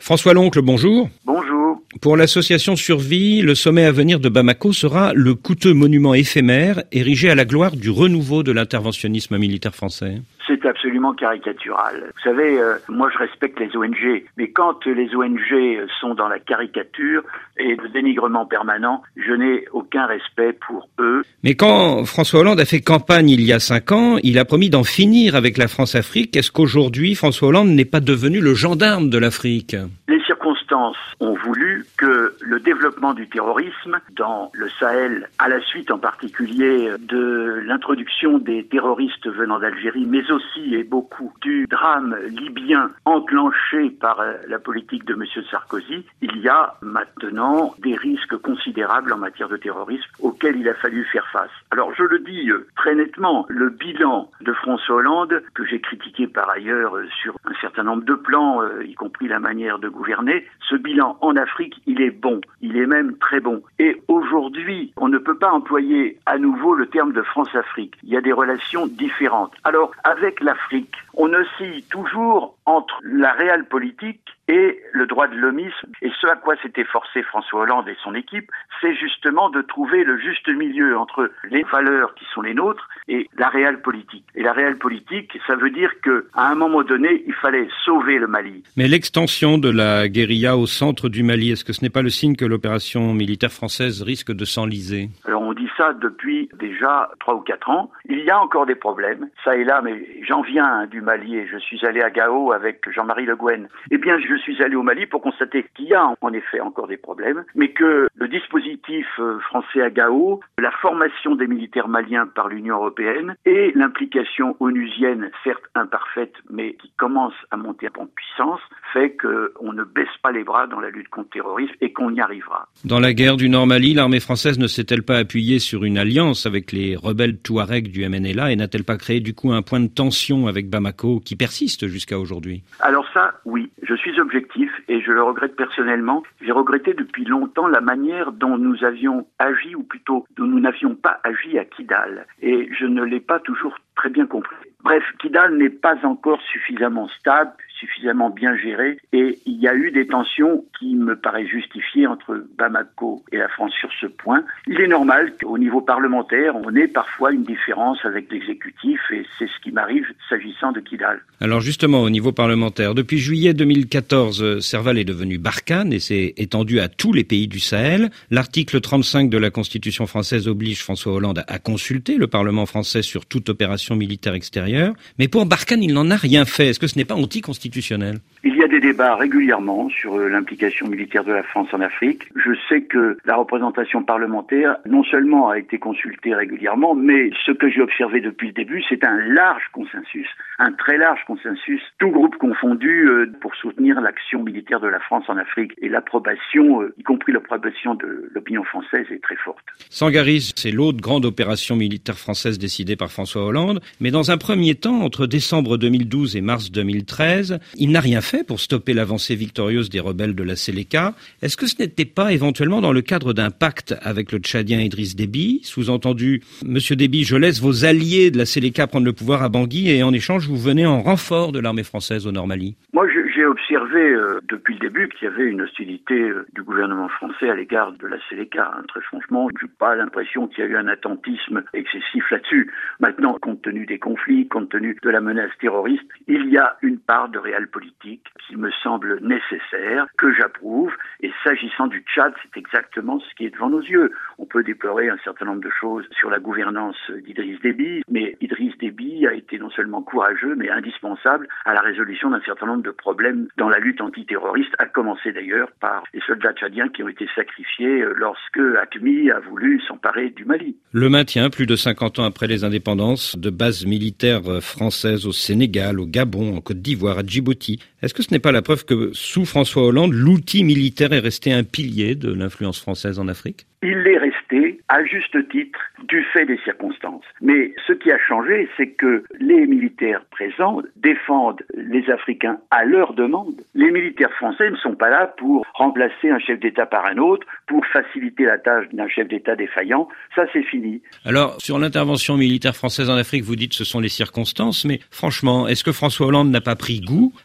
François Loncle, bonjour. Bonjour. Pour l'association Survie, le sommet à venir de Bamako sera le coûteux monument éphémère érigé à la gloire du renouveau de l'interventionnisme militaire français. C'est absolument caricatural. Vous savez, moi je respecte les ONG, mais quand les ONG sont dans la caricature et le dénigrement permanent, je n'ai aucun respect pour eux. Mais quand François Hollande a fait campagne il y a 5 ans, il a promis d'en finir avec la France-Afrique. Est-ce qu'aujourd'hui, François Hollande n'est pas devenu le gendarme de l'Afrique ? Les circonstances ont voulu que le développement du terrorisme dans le Sahel, à la suite en particulier de l'introduction des terroristes venant d'Algérie, mais aussi et beaucoup du drame libyen enclenché par la politique de M. Sarkozy, il y a maintenant des risques considérables en matière de terrorisme auxquels il a fallu faire face. Alors je le dis très nettement, le bilan de François Hollande, que j'ai critiqué par ailleurs sur un certain nombre de plans, y compris la manière de gouverner, ce bilan en Afrique, il est bon, il est même très bon. Et aujourd'hui, on ne peut pas employer à nouveau le terme de France-Afrique. Il y a des relations différentes. Alors, avec l'Afrique, on oscille toujours entre la réelle politique et le droit de l'hommisme. Et ce à quoi s'est efforcé François Hollande et son équipe, c'est justement de trouver le juste milieu entre les valeurs qui sont les nôtres et la réelle politique. Et la réelle politique, ça veut dire qu'à un moment donné, il fallait sauver le Mali. Mais l'extension de la guérilla au centre du Mali, est-ce que ce n'est pas le signe que l'opération militaire française risque de s'enliser ? Alors on dit ça depuis déjà 3 ou 4 ans. Il y a encore des problèmes, ça et là, mais j'en viens du Mali et je suis allé à Gao avec Jean-Marie Le Guen. Eh bien, je suis allé au Mali pour constater qu'il y a en effet encore des problèmes, mais que le dispositif français à Gao, la formation des militaires maliens par l'Union européenne et l'implication onusienne, certes imparfaite, mais qui commence à monter en puissance, fait qu'on ne baisse pas les bras dans la lutte contre le terrorisme et qu'on y arrivera. Dans la guerre du Nord-Mali, l'armée française ne s'est-elle pas appuyée sur une alliance avec les rebelles touaregs du MNLA et n'a-t-elle pas créé du coup un point de tension avec Bamako qui persiste jusqu'à aujourd'hui ? Alors ça, oui, je suis objectif et je le regrette personnellement. J'ai regretté depuis longtemps la manière dont nous avions agi, ou plutôt dont nous n'avions pas agi à Kidal. Et je ne l'ai pas toujours très bien compris. Bref, Kidal n'est pas encore suffisamment stable, suffisamment bien géré, et il y a eu des tensions qui me paraissent justifiées entre Bamako et la France sur ce point. Il est normal qu'au niveau parlementaire, on ait parfois une différence avec l'exécutif, et c'est ce qui m'arrive s'agissant de Kidal. Alors justement, au niveau parlementaire, depuis juillet 2014, Serval est devenu Barkhane et s'est étendu à tous les pays du Sahel. L'article 35 de la Constitution française oblige François Hollande à consulter le Parlement français sur toute opération militaire extérieure. Mais pour Barkhane, il n'en a rien fait. Est-ce que ce n'est pas anticonstitutionnel ? Il y a des débats régulièrement sur l'implication militaire de la France en Afrique. Je sais que la représentation parlementaire, non seulement a été consultée régulièrement, mais ce que j'ai observé depuis le début, c'est un large consensus, un très large consensus, tout groupe confondu, pour soutenir l'action militaire de la France en Afrique. Et l'approbation, y compris l'approbation de l'opinion française, est très forte. Sangaris, c'est l'autre grande opération militaire française décidée par François Hollande. Mais dans un premier temps, entre décembre 2012 et mars 2013, il n'a rien fait pour stopper l'avancée victorieuse des rebelles de la Séléka. Est-ce que ce n'était pas éventuellement dans le cadre d'un pacte avec le Tchadien Idriss Déby ? Sous-entendu, Monsieur Déby, je laisse vos alliés de la Séléka prendre le pouvoir à Bangui et en échange, vous venez en renfort de l'armée française au Nord-Mali. Moi, j'ai observé depuis le début qu'il y avait une hostilité du gouvernement français à l'égard de la Séléka. Très franchement, je n'ai pas l'impression qu'il y a eu un attentisme excessif là-dessus. Maintenant, compte tenu des conflits, compte tenu de la menace terroriste, il y a une part de réel politique qui me semble nécessaire, que j'approuve. Et s'agissant du Tchad, c'est exactement ce qui est devant nos yeux. On peut déplorer un certain nombre de choses sur la gouvernance d'Idriss Déby, mais Idriss Déby a été non seulement courageux, mais indispensable à la résolution d'un certain nombre de problèmes dans la lutte antiterroriste, à commencer d'ailleurs par les soldats tchadiens qui ont été sacrifiés lorsque AQMI a voulu s'emparer du Mali. Le maintien, plus de 50 ans après les indépendances, de bases militaires françaises au Sénégal, au Gabon, en Côte d'Ivoire, à Djibouti. Est-ce que ce n'est pas la preuve que, sous François Hollande, l'outil militaire est resté un pilier de l'influence française en Afrique ? Il l'est resté, à juste titre, du fait des circonstances. Mais ce qui a changé, c'est que les militaires présents défendent les Africains à leur demande. Les militaires français ne sont pas là pour remplacer un chef d'État par un autre, pour faciliter la tâche d'un chef d'État défaillant. Ça, c'est fini. Alors, sur l'intervention militaire française en Afrique, vous dites que ce sont les circonstances, mais franchement, est-ce que François Hollande n'a pas pris goût à son rôle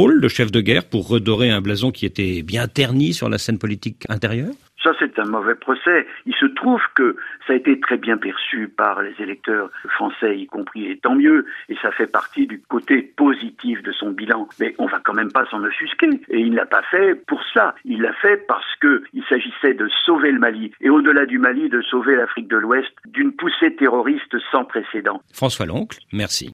rôle de chef de guerre pour redorer un blason qui était bien terni sur la scène politique intérieure? Ça, c'est un mauvais procès. Il se trouve que ça a été très bien perçu par les électeurs français, y compris, et tant mieux. Et ça fait partie du côté positif de son bilan. Mais on va quand même pas s'en offusquer. Et il ne l'a pas fait pour ça. Il l'a fait parce que il s'agissait de sauver le Mali. Et au-delà du Mali, de sauver l'Afrique de l'Ouest d'une poussée terroriste sans précédent. François Loncle, merci.